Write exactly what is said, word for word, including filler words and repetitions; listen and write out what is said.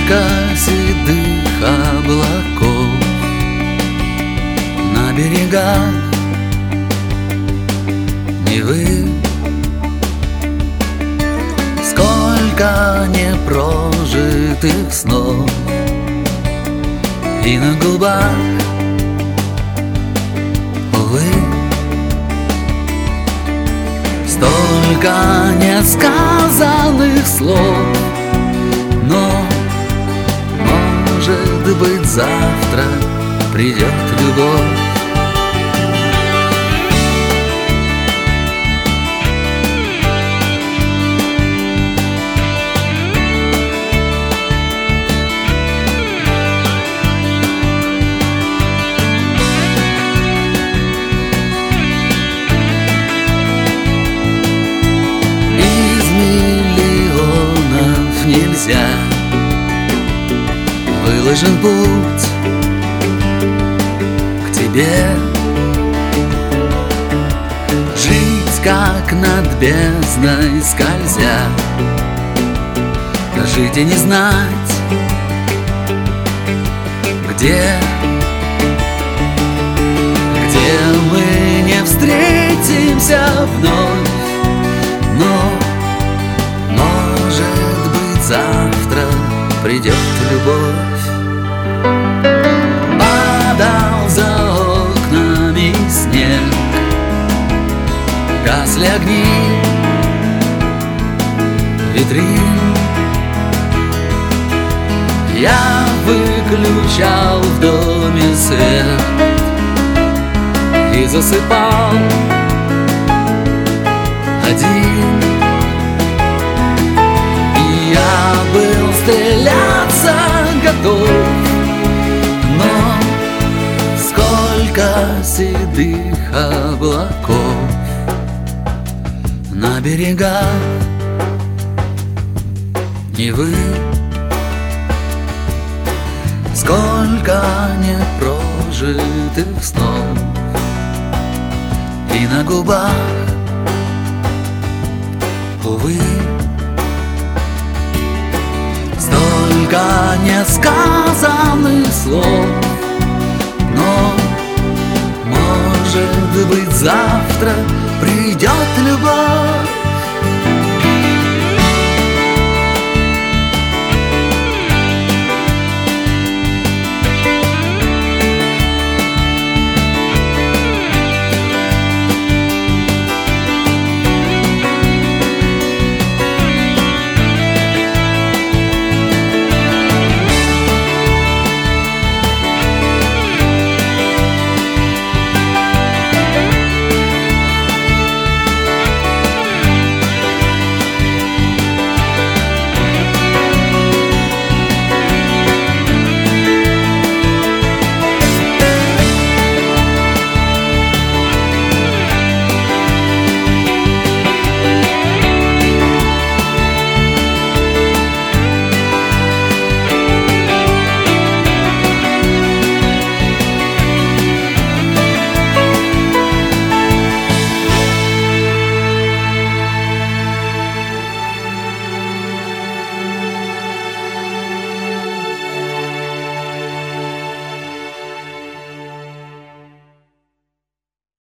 Сколько седых облаков на берегах Невы, сколько непрожитых снов и на губах, увы, столько несказанных слов. Но, может быть, завтра придет любовь. Нельзя, выложен путь к тебе. Жить, как над бездной скользя, жить и не знать, где, где мы не встретимся вновь. Но завтра придет любовь. Падал за окнами снег, гасли огни витрин. Я выключал в доме свет и засыпал один. Я был стреляться готов, но сколько седых облаков на берегах Невы, сколько непрожитых снов и на губах, увы, столько несказанных слов. Но, может быть, завтра придет любовь.